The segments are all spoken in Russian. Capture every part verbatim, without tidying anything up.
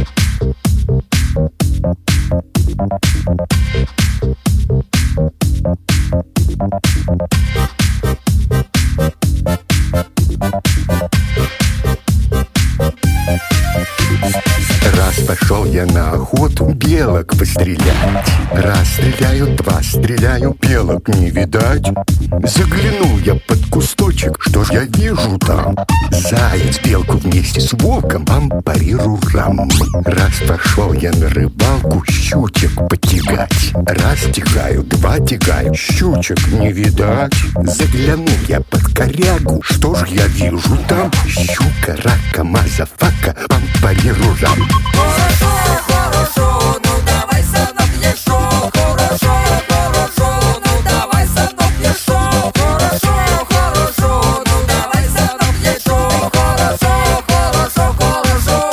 Раз пошел я на охоту белок пострелять. Раз стреляю, два стреляю, белок не видать. Заглянул я под кусточек, что ж я вижу там? Заяц белку вместе с волком пам-пари-рурам. Раз пошел я на рыбалку щучек потягать. Раз тягаю, два тягаю, щучек не видать. Заглянул я под корягу, что ж я вижу там? Щука, рака, мазафака, пам-пари-рурам. Хорошо, хорошо, ну давай, сынок, еще. Хорошо, хорошо, ну давай, сынок, еще. Хорошо, хорошо, ну давай, сынок, еще. Хорошо, хорошо, хорошо.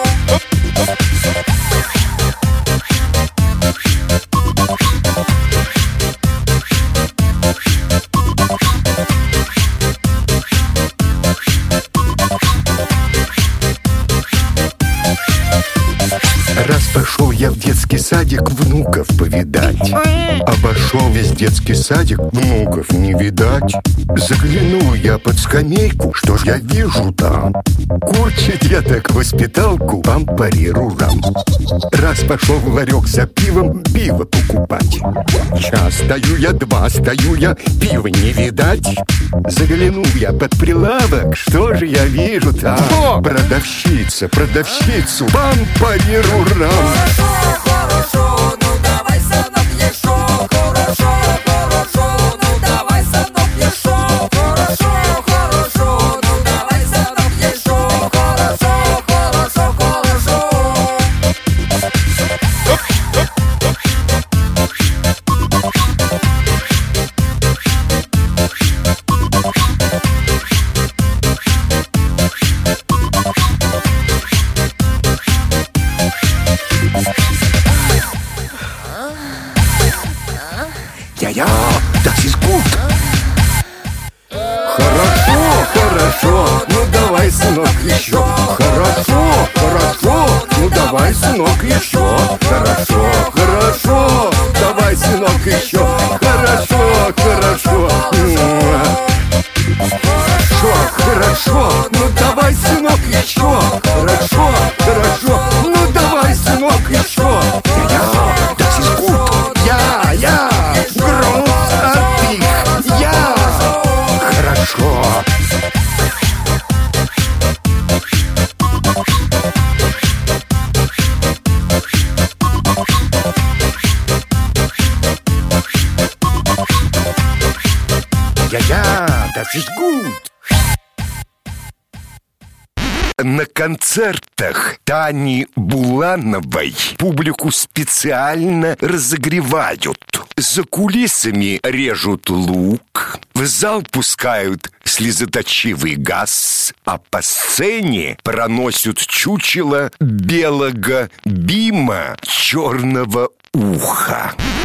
Раз пошел я в детский садик внуков повидать. Обошел весь детский садик, внуков не видать. Заглянул я под скамейку, что ж я вижу там? Курчит я так воспиталку, пам-пари-рурам. Раз пошел в ларек за пивом, пиво покупать. Час стою я, два стою я, пива не видать. Заглянул я под прилавок, что же я вижу там? Продавщица, продавщицу, пам-пари-рурам. Хорошо, хорошо, ну давай, сынок, еще. Хорошо, хорошо, ну давай, сынок, еще. Хорошо, хорошо, ну давай, сынок, еще. Хорошо, хорошо, хорошо. Я-я, das ist gut. Хорошо, хорошо, ну давай, сынок, еще. Хорошо, хорошо, ну давай, сынок, еще. Хорошо, хорошо, давай, сынок, еще. Хорошо, хорошо. Хорошо, хорошо, ну давай, сынок, еще. Хорошо, хорошо, ну давай, сынок, еще. Я-я, das ist gut. Я, я. Я! Хорошо! Я-я! Das ist gut! На концертах Тани Булановой публику специально разогревают. За кулисами режут лук, в зал пускают слезоточивый газ, а по сцене проносят чучело белого бима черного уха.